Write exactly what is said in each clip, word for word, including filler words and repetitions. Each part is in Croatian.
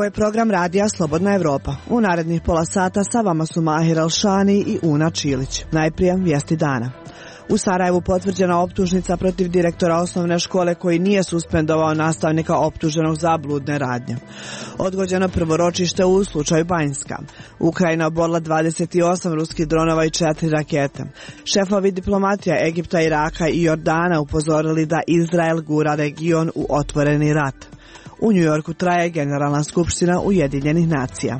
je program radija Slobodna Evropa. U narednih pola sata sa vama su Mahir Alšani i Una Čilić. Najprije vijesti dana. U Sarajevu potvrđena optužnica protiv direktora osnovne škole koji nije suspendovao nastavnika optuženog za bludne radnje. Odgođeno prvo ročište u slučaju Banjska. Ukrajina oborila dvadeset osam ruskih dronova i četiri rakete. Šefovi diplomatija Egipta, Iraka i Jordana upozorili da Izrael gura region u otvoreni rat. U Njujorku traje Generalna skupština Ujedinjenih nacija.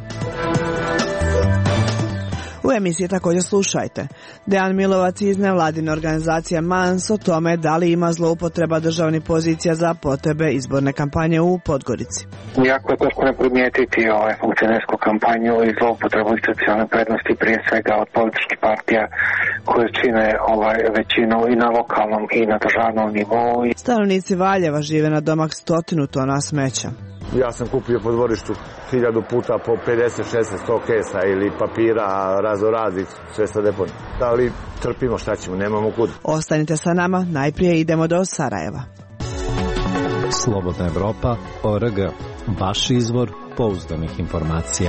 U emisiji također slušajte. Dejan Milovac iz nevladine organizacije Mans o tome da li ima zloupotreba državnih pozicija za potrebe izborne kampanje u Podgorici. Jako je teško ne primijetiti ovaj funkcionersku kampanju i zloupotrebu institucionalne prednosti prije svega od političkih partija koje čine ovaj većinu i na lokalnom i na državnom nivou. Stanovnici Valjeva žive na domak stotinu tona smeća. Ja sam kupio po dvorištu hiljadu puta po pedeset, šezdeset, sto kesa ili papira raznoraznih, sve sa deponija. Ali trpimo, šta ćemo, nemamo kud. Ostanite sa nama, najprije idemo do Sarajeva. Slobodna Evropa, O R G, vaš izvor pouzdanih informacija.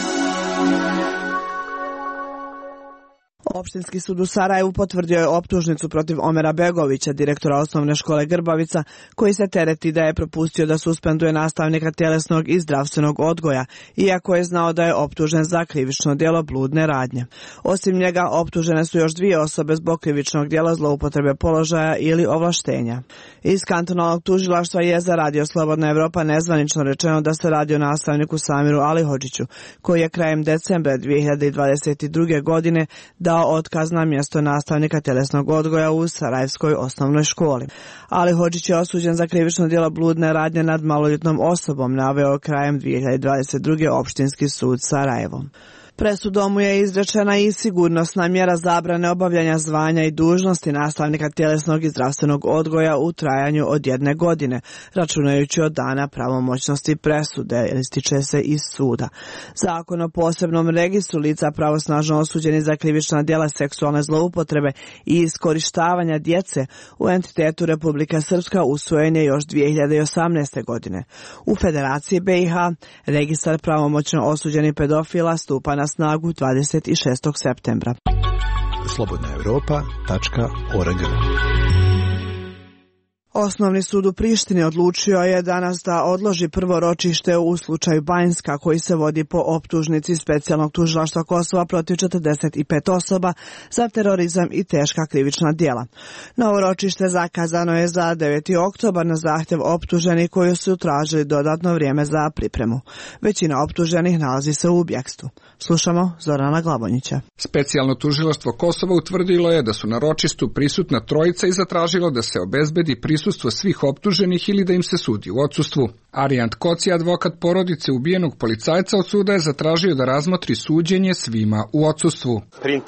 Opštinski sud u Sarajevu potvrdio je optužnicu protiv Omera Begovića, direktora osnovne škole Grbavica, koji se tereti da je propustio da suspenduje nastavnika tjelesnog i zdravstvenog odgoja, iako je znao da je optužen za krivično djelo bludne radnje. Osim njega, optužene su još dvije osobe zbog krivičnog djela zloupotrebe položaja ili ovlaštenja. Iz kantonalnog tužilaštva je za Radio Slobodna Evropa nezvanično rečeno da se radi o nastavniku Samiru Alihodžiću, koji je krajem decembra dvije hiljade dvadeset druge. godine dao otkaz na mjesto nastavnika tjelesnog odgoja u Sarajevskoj osnovnoj školi. Alihodžić je osuđen za krivično djelo bludne radnje nad maloljetnom osobom, naveo krajem dvije hiljade dvadeset druge. Opštinski sud Sarajevo. Presudom mu je izrečena i sigurnosna mjera zabrane obavljanja zvanja i dužnosti nastavnika tjelesnog i zdravstvenog odgoja u trajanju od jedne godine, računajući od dana pravomoćnosti presude, ističe se iz suda. Zakon o posebnom registru lica pravosnažno osuđeni za krivična djela seksualne zloupotrebe i iskorištavanja djece u entitetu Republika Srpska usvojen je još dvije hiljade osamnaeste. godine. U Federaciji B i H registar pravomoćno osuđenih pedofila stupa na snagu dvadeset šestog septembra. slobodna evropa tačka org. Osnovni sud u Prištini odlučio je danas da odloži prvo ročište u slučaju Banjska, koji se vodi po optužnici specijalnog tužilaštva Kosova protiv četrdeset pet osoba za terorizam i teška krivična djela. Novo ročište zakazano je za deveti oktobar na zahtjev optuženih koji su tražili dodatno vrijeme za pripremu. Većina optuženih nalazi se u bjekstvu. Slušamo Zorana Glabonjića. Specijalno tužilaštvo Kosova utvrdilo je da su na ročištu prisutna trojica i zatražilo da se obezbedi prisustvo svih optuženih ili da im se sudi u odsustvu. Arijant Koci, advokat porodice ubijenog policajca, od suda je zatražio da razmotri suđenje svima u odsustvu.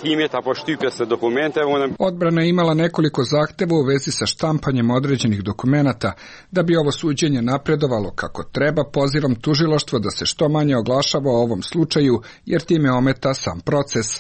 Odbrana je imala nekoliko zahtjeva u vezi sa štampanjem određenih dokumenata. Da bi ovo suđenje napredovalo kako treba, pozivam tužilaštvo da se što manje oglašava o ovom slučaju, jer time ometa sam proces.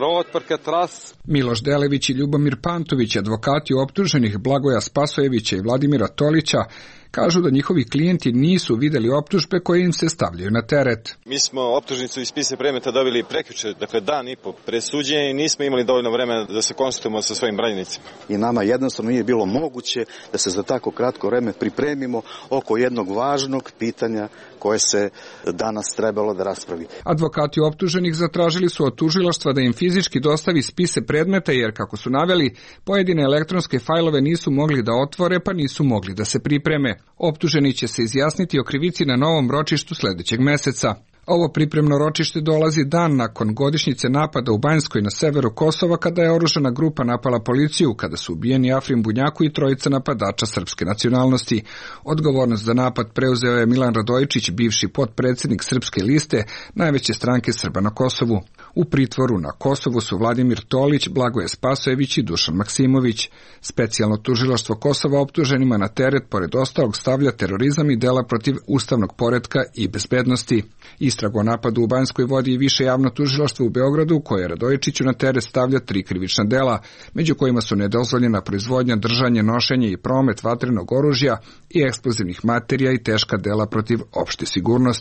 Miloš Delević i Ljubomir Pantović, advokati optuženih Blagoja Spasojevića i Vladimira Tolića, kažu da njihovi klijenti nisu vidjeli optužbe koje im se stavljaju na teret. Mi smo optužnicu iz spisa predmeta dobili prekjuče, dakle dan i po pre suđenja, i nismo imali dovoljno vremena da se konsultujemo sa svojim branjenicima. I nama jednostavno nije bilo moguće da se za tako kratko vreme pripremimo oko jednog važnog pitanja koje se danas trebalo da raspravi. Advokati optuženih zatražili su od tužilaštva da im fizički dostavi spise predmeta, jer, kako su naveli, pojedine elektronske fajlove nisu mogli da otvore, pa nisu mogli da se pripreme. Optuženi će se izjasniti o krivici na novom ročištu sljedećeg mjeseca. Ovo pripremno ročište dolazi dan nakon godišnjice napada u Banjskoj na severu Kosova, kada je oružana grupa napala policiju, kada su ubijeni Afrim Bunjaku i trojica napadača srpske nacionalnosti. Odgovornost za napad preuzeo je Milan Radojičić, bivši potpredsjednik Srpske liste, najveće stranke Srba na Kosovu. U pritvoru na Kosovu su Vladimir Tolić, Blagoje Spasojević i Dušan Maksimović. Specijalno tužilaštvo Kosova optuženima na teret, pored ostalog, stavlja terorizam i dela protiv ustavnog poretka i bezbednosti. Istragu o napadu u Banjskoj vodi i više javno tužilaštvo u Beogradu, koje Radojičiću na teret stavlja tri krivična dela, među kojima su nedozvoljena proizvodnja, držanje, nošenje i promet vatrenog oružja i eksplozivnih materija i teška dela protiv opšte sigurnosti.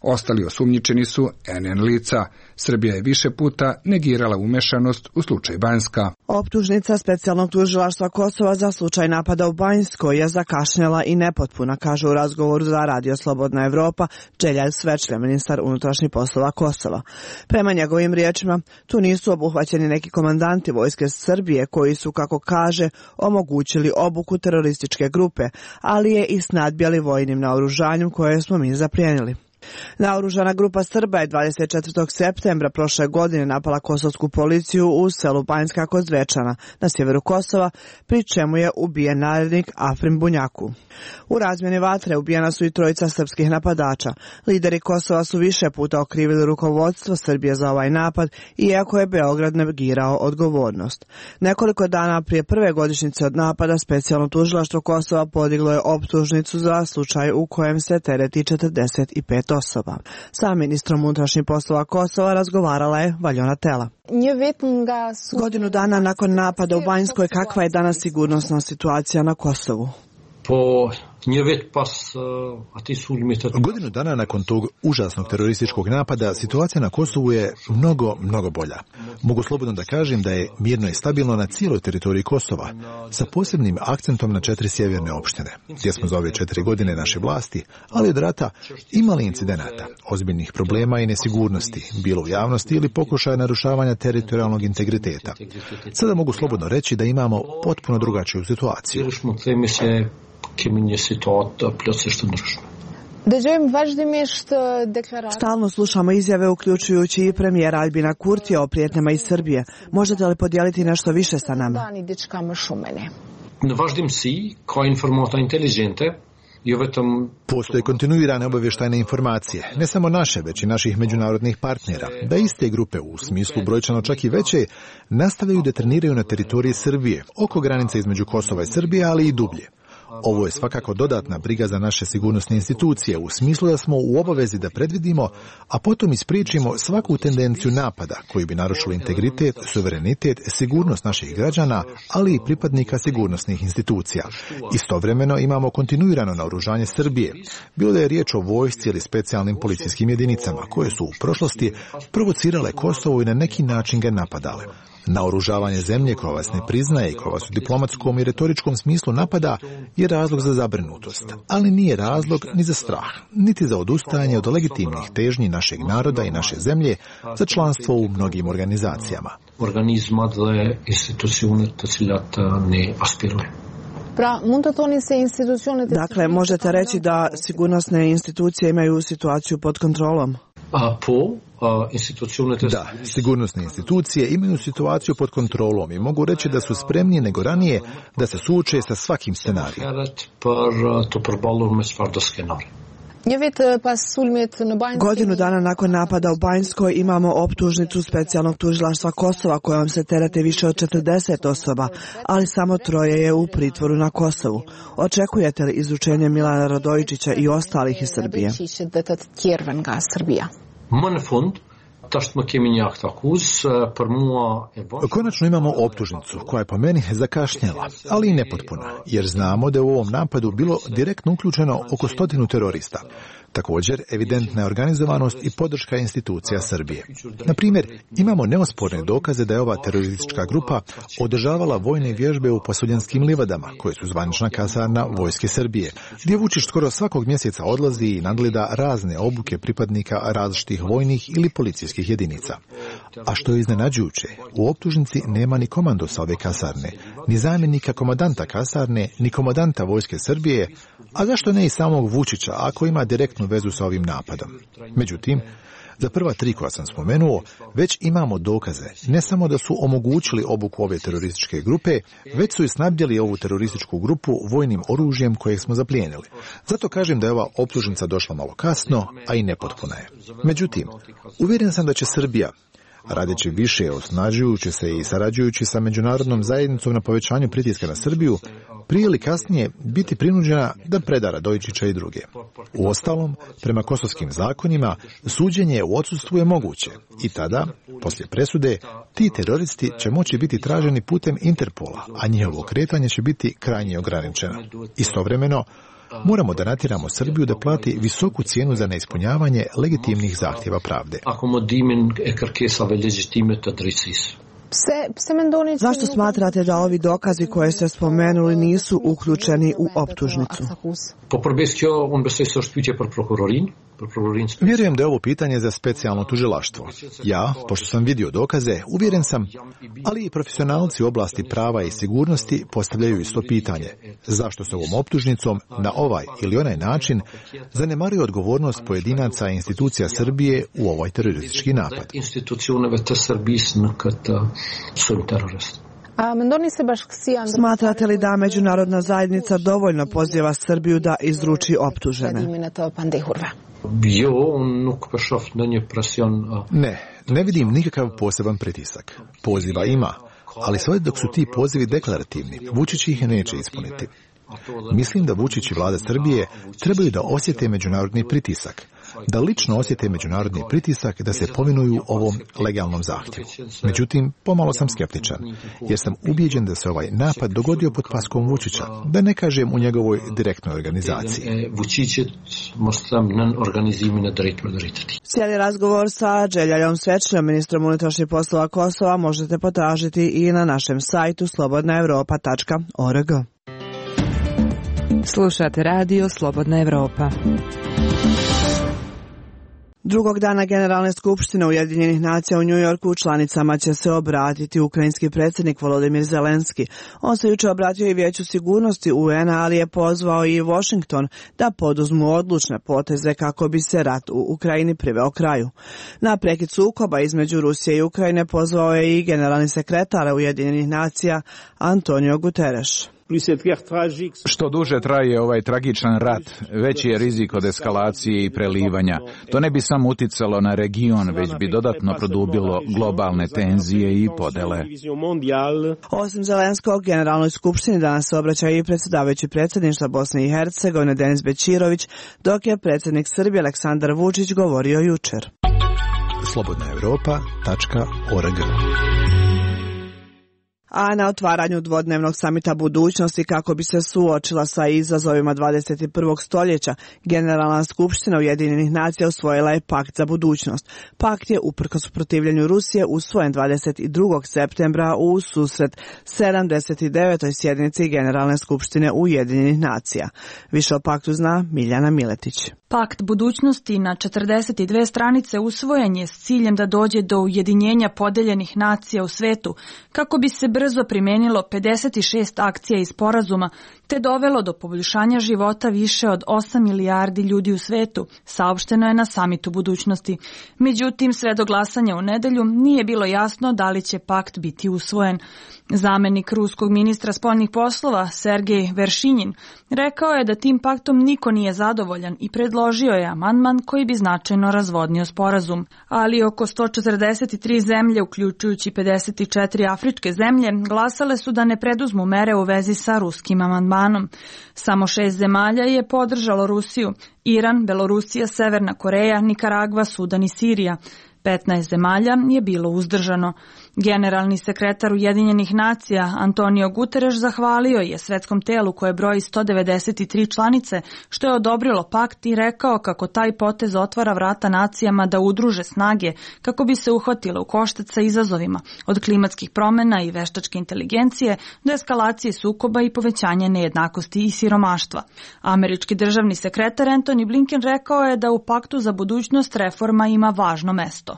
Ostali osumnjičeni su N N lica. Srbija je više puta negirala umešanost u slučaj Banjska. Optužnica specijalnog tužilaštva Kosova za slučaj napada u Banjskoj je zakašnjela i nepotpuna, kaže u razgovoru za Radio Slobodna Evropa Đeljal Svečlja, ministar unutrašnjih poslova Kosova. Prema njegovim riječima, tu nisu obuhvaćeni neki komandanti vojske Srbije koji su, kako kaže, omogućili obuku terorističke grupe, ali je i snadbjali vojnim naoružanjem koje smo mi zaplijenili. Naoružana grupa Srba je dvadeset četvrtog septembra prošle godine napala kosovsku policiju u selu Banjska kod Zvečana na sjeveru Kosova, pri čemu je ubijen narednik Afrim Bunjaku. U razmjeni vatre ubijena su i trojica srpskih napadača. Lideri Kosova su više puta okrivili rukovodstvo Srbije za ovaj napad, iako je Beograd negirao odgovornost. Nekoliko dana prije prve godišnjice od napada, specijalno tužilaštvo Kosova podiglo je optužnicu za slučaj u kojem se tereti četrdeset pet osoba. Sa ministrom unutrašnjih poslova Kosova razgovarala je Valjona Tela. Godinu dana nakon napada u Banjskoj, kakva je danas sigurnosna situacija na Kosovu? Po Godinu dana nakon tog užasnog terorističkog napada situacija na Kosovu je mnogo, mnogo bolja. Mogu slobodno da kažem da je mirno i stabilno na cijeloj teritoriji Kosova, sa posebnim akcentom na četiri sjeverne opštine, gdje smo za ove četiri godine naše vlasti, ali od rata imali incidenata, ozbiljnih problema i nesigurnosti, bilo u javnosti ili pokušaja narušavanja teritorijalnog integriteta. Sada mogu slobodno reći da imamo potpuno drugačiju situaciju. Stalno slušamo izjave, uključujući i premijera Albina Kurtija o prijetnjama iz Srbije. Možete li podijeliti nešto više sa nama? Postoje kontinuirane obavještajne informacije, ne samo naše, već i naših međunarodnih partnera, da iste grupe, u smislu brojčano čak i veće, nastavljaju da treniraju na teritoriji Srbije, oko granice između Kosova i Srbije, ali i dublje. Ovo je svakako dodatna briga za naše sigurnosne institucije, u smislu da smo u obavezi da predvidimo, a potom ispriječimo svaku tendenciju napada koji bi narušili integritet, suverenitet, sigurnost naših građana, ali i pripadnika sigurnosnih institucija. Istovremeno imamo kontinuirano naoružanje Srbije, bilo da je riječ o vojsci ili specijalnim policijskim jedinicama, koje su u prošlosti provocirale Kosovo i na neki način ga napadale. Naoružavanje zemlje koja vas ne priznaje i koja vas u diplomatskom i retoričkom smislu napada je razlog za zabrinutost, ali nije razlog ni za strah, niti za odustajanje od legitimnih težnji našeg naroda i naše zemlje za članstvo u mnogim organizacijama. Organizma dle institucione taciljata ne aspiruje. Dakle, možete reći da sigurnosne institucije imaju situaciju pod kontrolom? A po Da, sigurnosne institucije imaju situaciju pod kontrolom i mogu reći da su spremniji nego ranije da se suoče sa svakim scenarijem. Godinu dana nakon napada u Banjskoj imamo optužnicu specijalnog tužilaštva Kosova kojom se terete više od četrdeset osoba, ali samo troje je u pritvoru na Kosovu. Očekujete li izručenje Milana Radojičića i ostalih iz Srbije? Konačno imamo optužnicu koja je po meni zakašnjela, ali i nepotpuna, jer znamo da je u ovom napadu bilo direktno uključeno oko stotinu terorista. Također, evidentna je organizovanost i podrška institucija Srbije. Na primjer, imamo neosporne dokaze da je ova teroristička grupa održavala vojne vježbe u Posuljanskim livadama, koje su zvanična kasarna vojske Srbije, gdje Vučić skoro svakog mjeseca odlazi i nadgleda razne obuke pripadnika različitih vojnih ili policijskih jedinica. A što je iznenađujuće, u optužnici nema ni komandosa ove kasarne, ni zamjenika komandanta kasarne, ni komandanta vojske Srbije, a zašto ne i samog Vučića, ako ima direktnu vezu sa ovim napadom. Međutim, za prva tri koja sam spomenuo, već imamo dokaze, ne samo da su omogućili obuku ove terorističke grupe, već su i snabdjeli ovu terorističku grupu vojnim oružjem kojeg smo zaplijenili. Zato kažem da je ova optužnica došla malo kasno, a i nepotpuna je. Međutim, uvjeren sam da će Srbija, radeći više, osnažujući se i sarađujući sa međunarodnom zajednicom na povećanju pritiska na Srbiju, prije ili kasnije biti prinuđena da preda Radojičića i druge. Uostalom, prema kosovskim zakonima, suđenje u odsustvu je moguće i tada, poslije presude, ti teroristi će moći biti traženi putem Interpola, a njihovo kretanje će biti krajnje ograničeno. Istovremeno, Moramo da natjeramo Srbiju da plati visoku cijenu za neispunjavanje legitimnih zahtjeva pravde. Zašto smatrate da ovi dokazi koje ste spomenuli nisu uključeni u optužnicu? Vjerujem da je ovo pitanje za specijalno tužilaštvo. Ja, pošto sam vidio dokaze, uvjeren sam, ali i profesionalci u oblasti prava i sigurnosti postavljaju isto pitanje. Zašto se ovom optužnicom na ovaj ili onaj način zanemaruje odgovornost pojedinaca i institucija Srbije u ovaj teroristički napad? Smatrate li da međunarodna zajednica dovoljno poziva Srbiju da izruči optužene? Ne, ne vidim nikakav poseban pritisak. Poziva ima, ali sve dok su ti pozivi deklarativni, Vučić ih neće ispuniti. Mislim da Vučić i vlada Srbije trebaju da osjete međunarodni pritisak, da lično osjete međunarodni pritisak da se povinuju ovom legalnom zahtjevu. Međutim, pomalo sam skeptičan, jer sam ubijeđen da se ovaj napad dogodio pod paskom Vučića, da ne kažem u njegovoj direktnoj organizaciji. Cijeli razgovor sa Đeljaljom Svečljom, ministrom unutrašnjih poslova Kosova, možete potražiti i na našem sajtu slobodna europa tačka org. Slušate radio Slobodna Evropa. Drugog dana Generalne skupštine Ujedinjenih nacija u Njujorku članicama će se obratiti ukrajinski predsjednik Volodimir Zelenski. On se jučer obratio i Vijeću sigurnosti U N-a, ali je pozvao i Washington da poduzmu odlučne poteze kako bi se rat u Ukrajini priveo kraju. Na prekid sukoba između Rusije i Ukrajine pozvao je i generalni sekretar Ujedinjenih nacija Antonio Guterres. Što duže traje ovaj tragičan rat, veći je rizik od eskalacije i prelivanja. To ne bi samo uticalo na region, već bi dodatno produbilo globalne tenzije i podele. Osim Zelenskog, Generalnoj skupštini danas se obraća i predsjedavajući predsjedništva Bosne i Hercegovine Denis Bećirović, dok je predsjednik Srbije Aleksandar Vučić govorio jučer. slobodna europa tačka org. A na otvaranju dvodnevnog samita budućnosti kako bi se suočila sa izazovima dvadeset prvog stoljeća, Generalna skupština Ujedinjenih nacija usvojila je Pakt za budućnost. Pakt je uprkos protivljenju Rusije usvojen dvadeset drugog septembra u susret sedamdeset devetoj sjednici Generalne skupštine Ujedinjenih nacija. Više o paktu zna Miljana Miletić. Pakt budućnosti na četrdeset dvije stranice usvojen je s ciljem da dođe do ujedinjenja podeljenih nacija u svetu, kako bi se brzo primenilo pedeset šest akcija i sporazuma, te dovelo do poboljšanja života više od osam milijardi ljudi u svetu, saopšteno je na samitu budućnosti. Međutim, sve do glasanja u nedelju nije bilo jasno da li će pakt biti usvojen. Zamenik ruskog ministra spoljnih poslova Sergej Veršinjin rekao je da tim paktom niko nije zadovoljan i predložio je amandman koji bi značajno razvodnio sporazum. Ali oko sto četrdeset tri zemlje, uključujući pedeset četiri afričke zemlje, glasale su da ne preduzmu mere u vezi sa ruskim amandmanom. Samo šest zemalja je podržalo Rusiju: Iran, Belorusija, Severna Koreja, Nikaragva, Sudan i Sirija. petnaest zemalja je bilo uzdržano. Generalni sekretar Ujedinjenih nacija Antonio Guterres zahvalio je svetskom telu koje broji sto devedeset tri članice što je odobrilo pakt i rekao kako taj potez otvara vrata nacijama da udruže snage kako bi se uhvatile u koštac sa izazovima, od klimatskih promjena i veštačke inteligencije do eskalacije sukoba i povećanja nejednakosti i siromaštva. Američki državni sekretar Antony Blinken rekao je da u paktu za budućnost reforma ima važno mesto.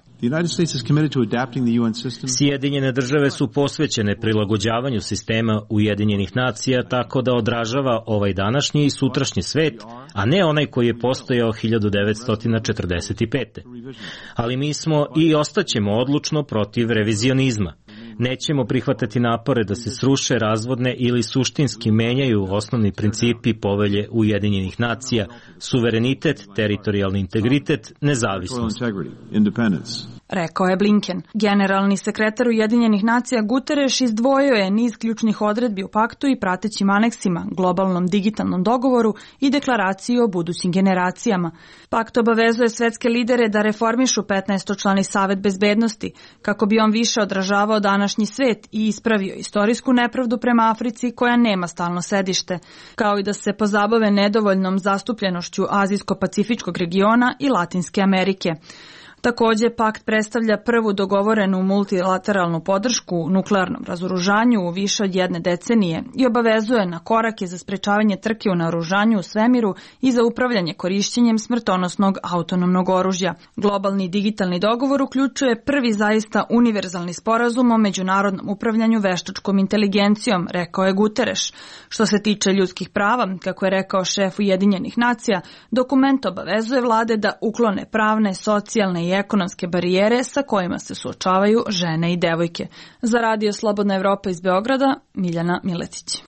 Sjedinjene države su posvećene prilagođavanju sistema Ujedinjenih nacija tako da odražava ovaj današnji i sutrašnji svet, a ne onaj koji je postojao hiljadu devetsto četrdeset pete. Ali mi smo i ostaćemo odlučno protiv revizionizma. Nećemo prihvatati napore da se sruše, razvodne ili suštinski menjaju osnovni principi povelje Ujedinjenih nacija, suverenitet, teritorijalni integritet, nezavisnost. rekao je Blinken. Generalni sekretar Ujedinjenih nacija Guterres izdvojio je niz ključnih odredbi u paktu i pratećim aneksima, globalnom digitalnom dogovoru i deklaraciji o budućim generacijama. Pakt obavezuje svetske lidere da reformišu petnaestočlani Savet bezbednosti, kako bi on više odražavao današnji svet i ispravio istorijsku nepravdu prema Africi koja nema stalno sedište, kao i da se pozabave nedovoljnom zastupljenošću Azijsko-pacifičkog regiona i Latinske Amerike. Također, pakt predstavlja prvu dogovorenu multilateralnu podršku nuklearnom razoružanju u više od jedne decenije i obavezuje na korake za sprečavanje trke u naoružanju u svemiru i za upravljanje korišćenjem smrtonosnog autonomnog oružja. Globalni digitalni dogovor uključuje prvi zaista univerzalni sporazum o međunarodnom upravljanju veštačkom inteligencijom, rekao je Guterres. Što se tiče ljudskih prava, kako je rekao šef Ujedinjenih nacija, dokument obavezuje vlade da uklone pravne, socijalne i ekonomske barijere sa kojima se suočavaju žene i devojke. Za Radio Slobodna Evropa iz Beograda, Miljana Miletić.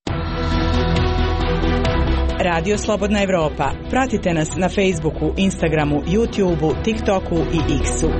Radio Slobodna Evropa. Pratite nas na Facebooku, Instagramu, YouTubeu, TikToku i X-u.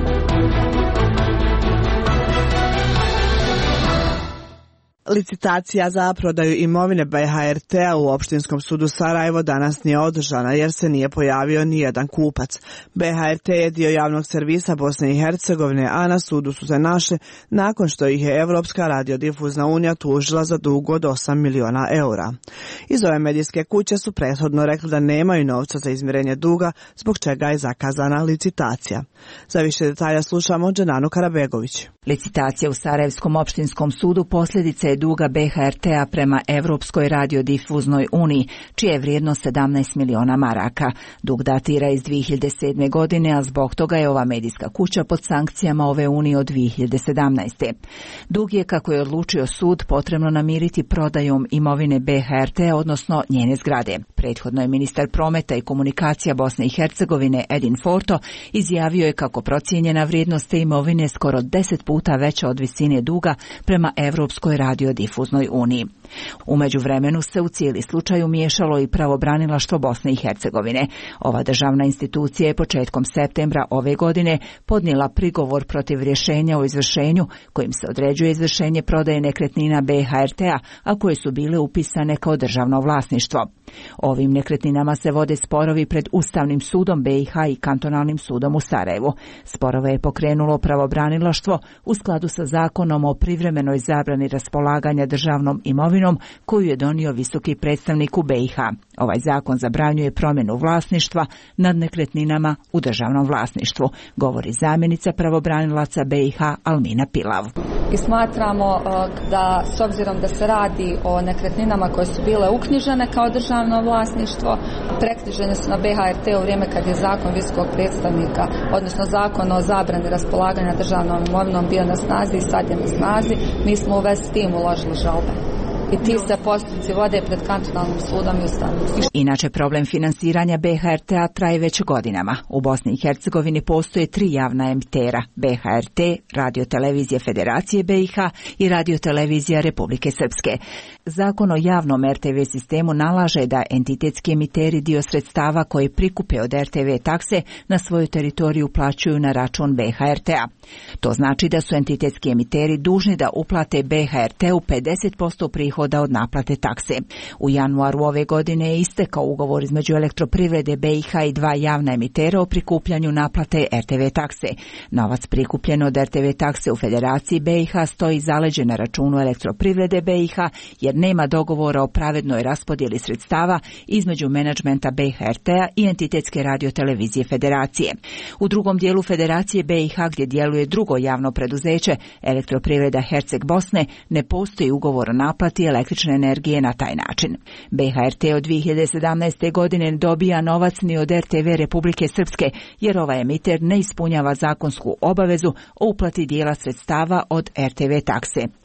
Licitacija za prodaju imovine B H R T-a u Opštinskom sudu Sarajevo danas nije održana jer se nije pojavio nijedan kupac. B H R T je dio javnog servisa Bosne i Hercegovine, a na sudu su se našli nakon što ih je Evropska radiodifuzna unija tužila za dug od osam miliona eura. Iz ove medijske kuće su prethodno rekli da nemaju novca za izmirenje duga, zbog čega je zakazana licitacija. Za više detalja slušamo Dženanu Karabegović. Licitacija u Sarajevskom opštinskom sudu posljedica je duga B H R T-a prema Evropskoj radiodifuznoj uniji, čija je vrijednost sedamnaest miliona maraka. Dug datira iz dvije hiljade sedme. godine, a zbog toga je ova medijska kuća pod sankcijama ove unije od dvije hiljade sedamnaeste. Dug je, kako je odlučio sud, potrebno namiriti prodajom imovine B H R T, odnosno njene zgrade. Prethodno je ministar prometa i komunikacija Bosne i Hercegovine Edin Forto izjavio je kako procijenjena vrijednost te imovine skoro deset puta veća od visine duga prema Evropskoj radiodifuznoj uniji. U međuvremenu se u cijeli slučaj umiješalo i pravobranilaštvo Bosne i Hercegovine. Ova državna institucija je početkom septembra ove godine podnijela prigovor protiv rješenja o izvršenju kojim se određuje izvršenje prodaje nekretnina B H R T-a, a koje su bile upisane kao državno vlasništvo. Ovim nekretninama se vode sporovi pred Ustavnim sudom B i H i Kantonalnim sudom u Sarajevu. Sporove je pokrenulo pravobranilaštvo u skladu sa zakonom o privremenoj zabrani raspolaganja državnom imovinom koju je donio visoki predstavnik u B i H. Ovaj zakon zabranjuje promjenu vlasništva nad nekretninama u državnom vlasništvu, govori zamjenica pravobranilaca B i H Almina Pilav. I smatramo da s obzirom da se radi o nekretninama koje su bile uknjižene kao državno vlasništvo, preknjižene su na B H R T u vrijeme kad je zakon visokog predstavnika, odnosno zakon o zabrani raspolaganja državnom imovinom bio na snazi i sad je na snazi, mi smo u vezi s tim uložili žalbe. I ti se postupci vode pred Kantonalnim sudom i Ustavnim sudom. Inače, problem finansiranja B H R T-a traje već godinama. U Bosni i Hercegovini postoje tri javna emitera: B H R T, Radio-televizije Federacije B i H i Radio-televizija Republike Srpske. Zakon o javnom R T V sistemu nalaže da entitetski emiteri dio sredstava koje prikupe od R T V takse na svoju teritoriju plaćaju na račun B H R T-a. To znači da su entitetski emiteri dužni da uplate B H R T-u pedeset posto prihoda od naplate takse. U januaru ove godine je istekao ugovor između Elektroprivrede B i H i dva javna emitera o prikupljanju naplate R T V takse. Novac prikupljen od R T V takse u Federaciji B i H stoji zaleđen na računu Elektroprivrede B i H jer nema dogovora o pravednoj raspodjeli sredstava između menadžmenta B H R T-a i entitetske radiotelevizije Federacije. U drugom dijelu Federacije B i H, gdje djeluje drugo javno preduzeće, Elektroprivreda Herceg Bosne, ne postoji ugovor o naplati električne energije na taj način. B H R T od dvije hiljade sedamnaeste. godine ne dobija novac ni od R T V Republike Srpske, jer ovaj emiter ne ispunjava zakonsku obavezu o uplati dijela sredstava od R T V takse.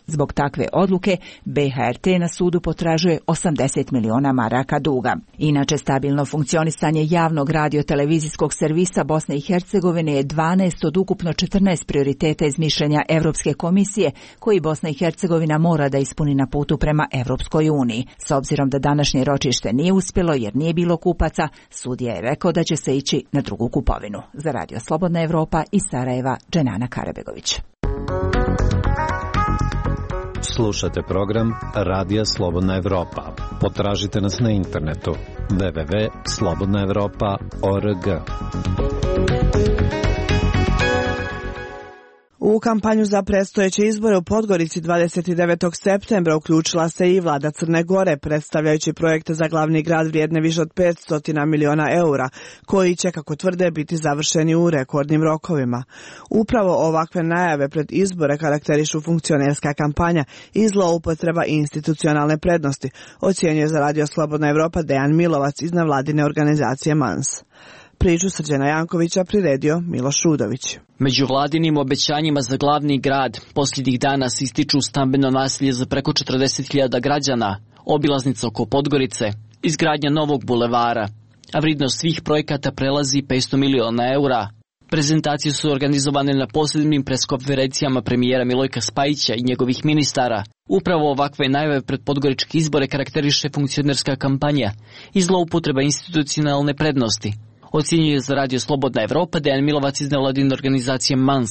Zbog takve odluke B H R T na sudu potražuje osamdeset miliona maraka duga. Inače, stabilno funkcionisanje javnog radio-televizijskog servisa Bosne i Hercegovine je dvanaest od ukupno četrnaest prioriteta iz mišljenja Evropske komisije koji Bosna i Hercegovina mora da ispuni na putu prema Evropskoj uniji. S obzirom da današnje ročište nije uspjelo jer nije bilo kupaca, sudija je rekao da će se ići na drugu kupovinu. Za Radio Slobodna Evropa iz Sarajeva, Dženana Karabegović. Slušate program Radija Slobodna Evropa. Potražite nas na internetu w w w tačka slobodna evropa tačka org. U kampanju za predstojeće izbore u Podgorici dvadeset devetog septembra uključila se i vlada Crne Gore, predstavljajući projekte za glavni grad vrijedne više od petsto miliona eura, koji će, kako tvrde, biti završeni u rekordnim rokovima. Upravo ovakve najave pred izbore karakterišu funkcionerska kampanja i zloupotreba institucionalne prednosti, ocjenjuje za Radio Slobodna Evropa Dejan Milovac iz nevladine organizacije Mans. Priču Srđana Jankovića priredio Miloš Rudović. Među vladinim obećanjima za glavni grad posljednjih dana se ističu stambeno naselje za preko četrdeset hiljada građana, obilaznica oko Podgorice, izgradnja novog bulevara, a vrednost svih projekata prelazi petsto miliona eura. Prezentacije su organizovane na posebnim preskonferencijama premijera Milojka Spajića i njegovih ministara. Upravo ovakve najave pred podgoričke izbore karakteriše funkcionerska kampanja i zloupotreba institucionalne prednosti, ocjenjuje za Radio Slobodna Evropa Dejan Milovac iz nevladine organizacije Mans.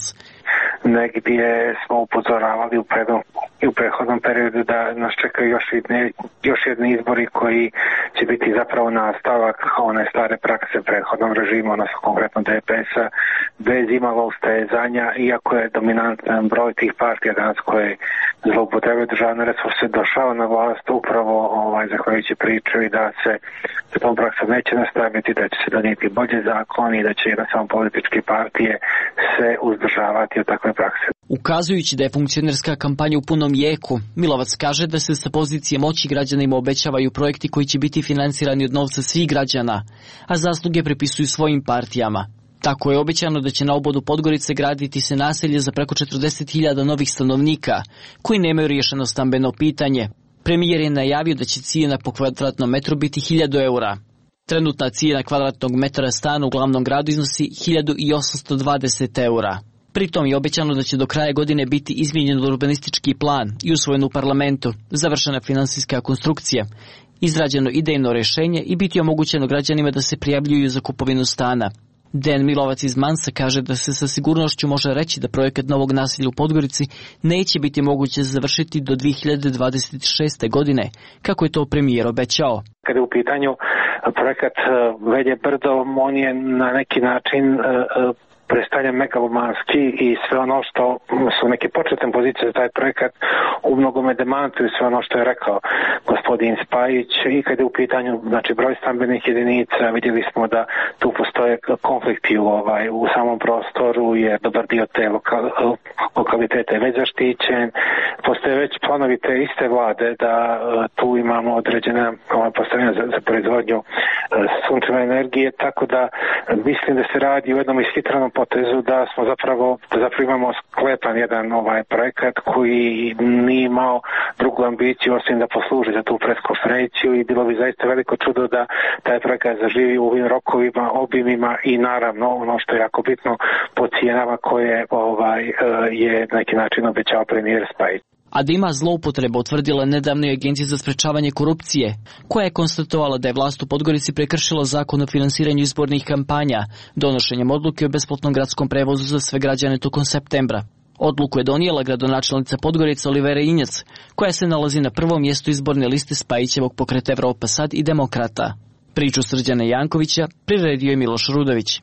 Negdje smo upozoravali u, predom, u prethodnom periodu da nas čekaju još jedne, još jedni izbori koji će biti zapravo nastavak one stare prakse prethodnom režimu, odnosno konkretno D P S-a, bez imalo ustezanja, iako je dominantan broj tih partija danas koje zloupotrebljavaju državne resurse došao na vlast upravo ovaj, zahvaljujući priču i da se sa tom praksom neće nastaviti, da će se donijeti bolje zakoni i da će jednostavno političke partije se uzdržavati od takve prakse. Ukazujući da je funkcionerska kampanja u punom jeku, Milovac kaže da se sa pozicije moći građanima obećavaju projekti koji će biti finansirani od novca svih građana, a zasluge pripisuju svojim partijama. Tako je obećano da će na obodu Podgorice graditi se naselje za preko četrdeset hiljada novih stanovnika koji nemaju riješeno stambeno pitanje. Premijer je najavio da će cijena po kvadratnom metru biti hiljadu eura. Trenutna cijena kvadratnog metra stana u glavnom gradu iznosi hiljadu osamsto dvadeset eura. Pritom je obećano da će do kraja godine biti izmijenjen urbanistički plan i usvojen u parlamentu, završena finansijska konstrukcija, izrađeno idejno rješenje i biti omogućeno građanima da se prijavljuju za kupovinu stana. Dejan Milovac iz Mansa kaže da se sa sigurnošću može reći da projekat novog naselja u Podgorici neće biti moguće završiti do dvije hiljade dvadeset šeste. godine, kako je to premijer obećao. Kada je u pitanju projekat Velje Brdo, on je na neki način predstavlja megalomanski i sve ono što su neke početne pozicije za taj projekat u mnogome demantuju sve ono što je rekao gospodin Spajić i kada je u pitanju znači, broj stambenih jedinica, vidjeli smo da tu postoje konflikti u, ovaj, u samom prostoru jer dobar dio te lokal, lokalitete je već zaštićen. Postoje već planovi te iste vlade da tu imamo određene ovaj, postavljanja za, za proizvodnju sunčeve energije, tako da mislim da se radi u jednom ishitranom potezu da smo zapravo, da zapravo imamo sklepan jedan ovaj projekat koji nije imao drugu ambiciju osim da posluži za tu preskonferenciju i bilo bi zaista veliko čudo da taj projekat zaživi u ovim rokovima, obimima i naravno ono što je jako bitno po cijenama koje ovaj, je na neki način obećao premijer Spajić. A da ima zloupotreba utvrdila nedavno i Agencija za sprečavanje korupcije, koja je konstatovala da je vlast u Podgorici prekršila zakon o finansiranju izbornih kampanja, donošenjem odluke o besplatnom gradskom prevozu za sve građane tokom septembra. Odluku je donijela gradonačelnica Podgorice Olivera Injac, koja se nalazi na prvom mjestu izborne liste Spajićevog pokreta Evropa Sad i Demokrata. Priču Srđana Jankovića priredio je Miloš Rudović.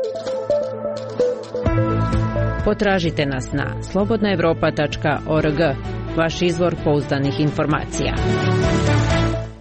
Potražite nas na slobodna evropa tačka org, vaš izvor pouzdanih informacija.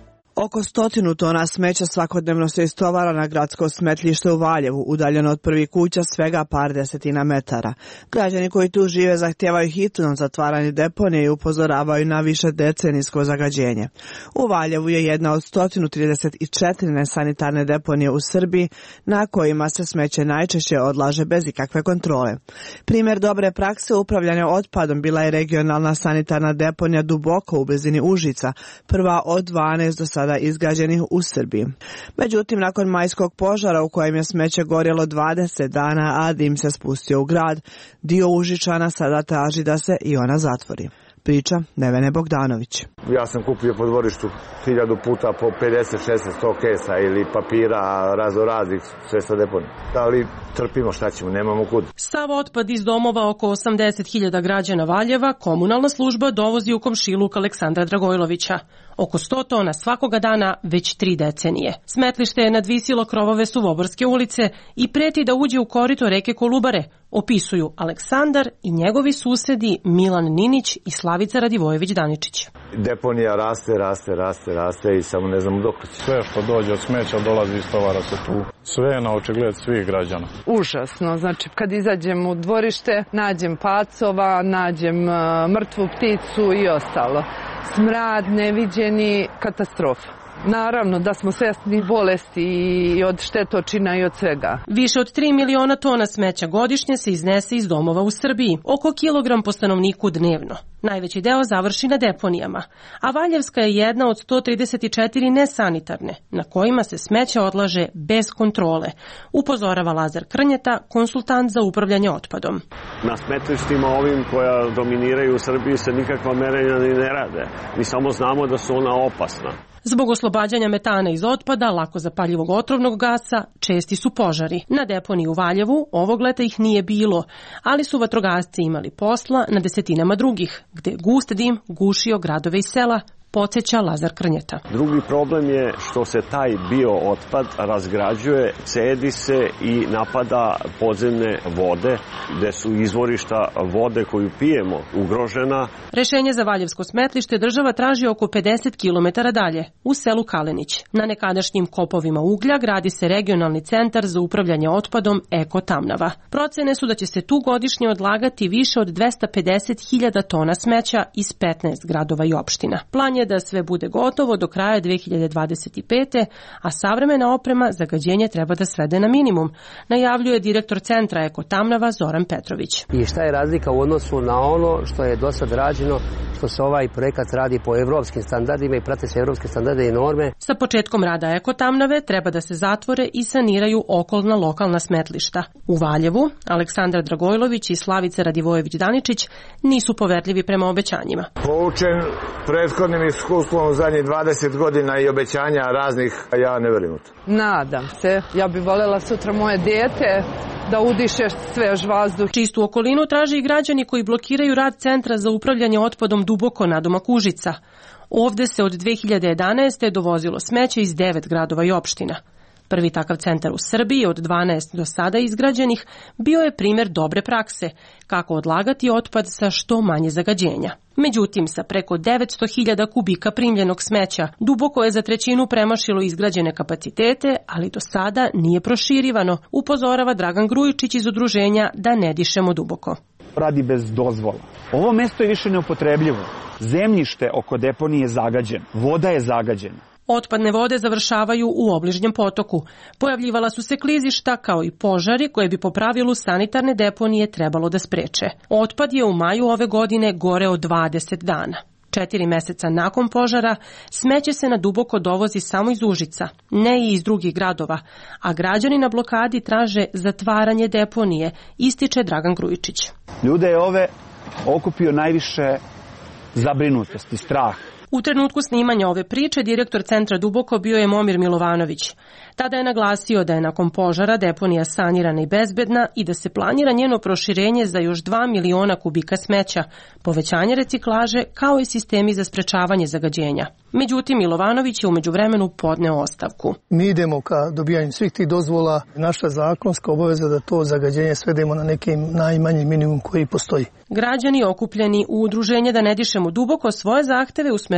Oko stotinu tona smeća svakodnevno se istovara na gradsko smetlište u Valjevu, udaljeno od prvih kuća svega par desetina metara. Građani koji tu žive zahtijevaju hitno zatvaranje deponije i upozoravaju na više decenijsko zagađenje. U Valjevu je jedna od sto trideset četiri nesanitarne deponije u Srbiji, na kojima se smeće najčešće odlaže bez ikakve kontrole. Primjer dobre prakse upravljanja otpadom bila je regionalna sanitarna deponija Duboko u blizini Užica, prva od dvanaest do sada izgrađenih u Srbiji. Međutim, nakon majskog požara u kojem je smeće gorjelo dvadeset dana, a dim se spustio u grad, dio Užičana sada traži da se i ona zatvori. Priča Nevene Bogdanović. Ja sam kupio po dvorištu hiljadu puta po pedeset šezdeset sto kesa ili papira raznoraznih, sve sa deponije. Ali trpimo, šta ćemo, nemamo kud. Sav otpad iz domova oko osamdeset hiljada građana Valjeva komunalna služba dovozi u komšiluk Aleksandra Dragojlovića. Oko sto tona svakoga dana već tri decenije. Smetlište je nadvisilo krovove Suvoborske ulice i preti da uđe u korito reke Kolubare, opisuju Aleksandar i njegovi susedi Milan Ninić i Slavica Radivojević-Daničić. Deponija raste, raste, raste, raste i samo ne znamo dok. Sve što dođe od smeća dolazi i stovara se tu. Sve je na očigled svih građana. Užasno, znači kad izađem u dvorište, nađem pacova, nađem uh, mrtvu pticu i ostalo. Smrad, neviđeni, katastrofa. Naravno da smo svjesni bolesti i od štetočina i od svega. Više od tri miliona tona smeća godišnje se iznese iz domova u Srbiji, oko kilogram po stanovniku dnevno. Najveći deo završi na deponijama, a Valjevska je jedna od sto trideset četiri nesanitarne, na kojima se smeće odlaže bez kontrole, upozorava Lazar Krnjeta, konsultant za upravljanje otpadom. Na smetlištima ovim koja dominiraju u Srbiji se nikakva merenja ni ne rade. Mi samo znamo da su ona opasna. Zbog oslobađanja metana iz otpada, lako zapaljivog otrovnog gasa, česti su požari. Na deponiji u Valjevu ovog leta ih nije bilo, ali su vatrogasci imali posla na desetinama drugih, gde je gust dim gušio gradove i sela, podsjeća Lazar Krnjeta. Drugi problem je što se taj bio otpad razgrađuje, cedi se i napada podzemne vode, gde su izvorišta vode koju pijemo ugrožena. Rešenje za Valjevsko smetlište država traži oko pedeset kilometara dalje, u selu Kalenić. Na nekadašnjim kopovima uglja gradi se regionalni centar za upravljanje otpadom Eko Tamnava. Procene su da će se tu godišnje odlagati više od dvesta pedeset hiljada tona smeća iz petnaest gradova i opština. Plan je da sve bude gotovo do kraja dve hiljade dvadeset pete. a savremena oprema zagađenje treba da svede na minimum, najavljuje direktor centra Eko Tamnava Zoran Petrović. I šta je razlika u odnosu na ono što je do sad rađeno, što se ovaj projekat radi po evropskim standardima i prate se evropske standarde i norme. Sa početkom rada Eko Tamnave treba da se zatvore i saniraju okolna lokalna smetlišta. U Valjevu Aleksandar Dragojlović i Slavica Radivojević-Daničić nisu poverljivi prema obećanjima. Poučen prethodnim iskustvom u zadnjih dvadeset godina i obećanja raznih, ja ne verujem u to. Nadam se. Ja bih voljela sutra moje dijete da udiše svež vazduh. Čistu okolinu traže i građani koji blokiraju rad Centra za upravljanje otpadom Duboko nadomak Užica. Ovde se od dve hiljade jedanaeste. dovozilo smeće iz devet gradova i opština. Prvi takav centar u Srbiji od dvanaest do sada izgrađenih bio je primjer dobre prakse, kako odlagati otpad sa što manje zagađenja. Međutim, sa preko devetsto hiljada kubika primljenog smeća, Duboko je za trećinu premašilo izgrađene kapacitete, ali do sada nije proširivano, upozorava Dragan Grujičić iz udruženja Da ne dišemo duboko. Radi bez dozvola. Ovo mesto je više neupotrebljivo. Zemljište oko deponije je zagađeno, voda je zagađena. Otpadne vode završavaju u obližnjem potoku. Pojavljivala su se klizišta kao i požari koje bi po pravilu sanitarne deponije trebalo da spreče. Otpad je u maju ove godine goreo dvadeset dana. Četiri meseca nakon požara smeće se na Duboko dovozi samo iz Užica, ne i iz drugih gradova, a građani na blokadi traže zatvaranje deponije, ističe Dragan Grujičić. Ljude je ove okupio najviše zabrinutost i strah. U trenutku snimanja ove priče direktor centra Duboko bio je Momir Milovanović. Tada je naglasio da je nakon požara deponija sanirana i bezbedna i da se planira njeno proširenje za još dva miliona kubika smeća, povećanje reciklaže kao i sistemi za sprečavanje zagađenja. Međutim, Milovanović je umeđu vremenu podneo ostavku. Mi idemo ka dobijanju svih tih dozvola. Naša zakonska obaveza da to zagađenje svedemo na neki najmanji minimum koji postoji. Građani okupljeni u udruženje Da ne dišemo duboko svoje zahteve usmeravaju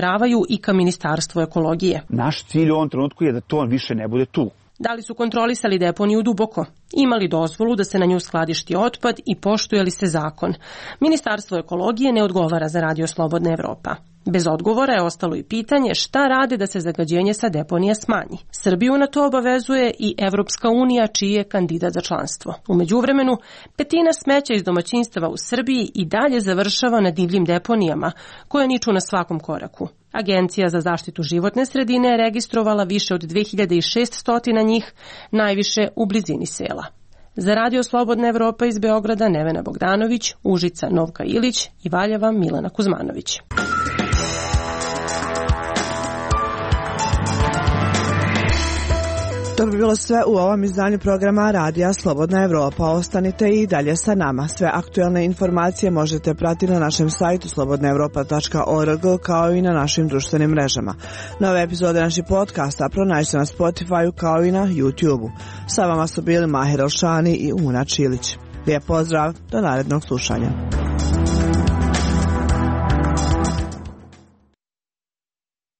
uveravaju i ka Ministarstvu ekologije. Naš cilj u ovom trenutku je da to više ne bude tu. Da li su kontrolisali deponiju Duboko? Imali dozvolu da se na nju skladišti otpad i poštuje li se zakon? Ministarstvo ekologije ne odgovara za Radio Slobodna Evropa. Bez odgovora je ostalo i pitanje šta rade da se zagađenje sa deponija smanji. Srbiju na to obavezuje i Evropska unija, čiji je kandidat za članstvo. U međuvremenu, petina smeća iz domaćinstava u Srbiji i dalje završava na divljim deponijama, koje niču na svakom koraku. Agencija za zaštitu životne sredine je registrovala više od dve hiljade šessto njih, najviše u blizini sela. Za Radio Slobodna Evropa iz Beograda Nevena Bogdanović, Užica Novka Ilić i Valjeva Milana Kuzmanović. To bi bilo sve u ovom izdanju programa Radija Slobodna Evropa. Ostanite i dalje sa nama. Sve aktuelne informacije možete pratiti na našem sajtu slobodna evropa tačka org kao i na našim društvenim mrežama. Nove epizode naših podcasta pronađite na Spotify kao i na YouTube-u. Sa vama su bili Maher Elšani i Una Čilić. Lijep pozdrav, do narednog slušanja.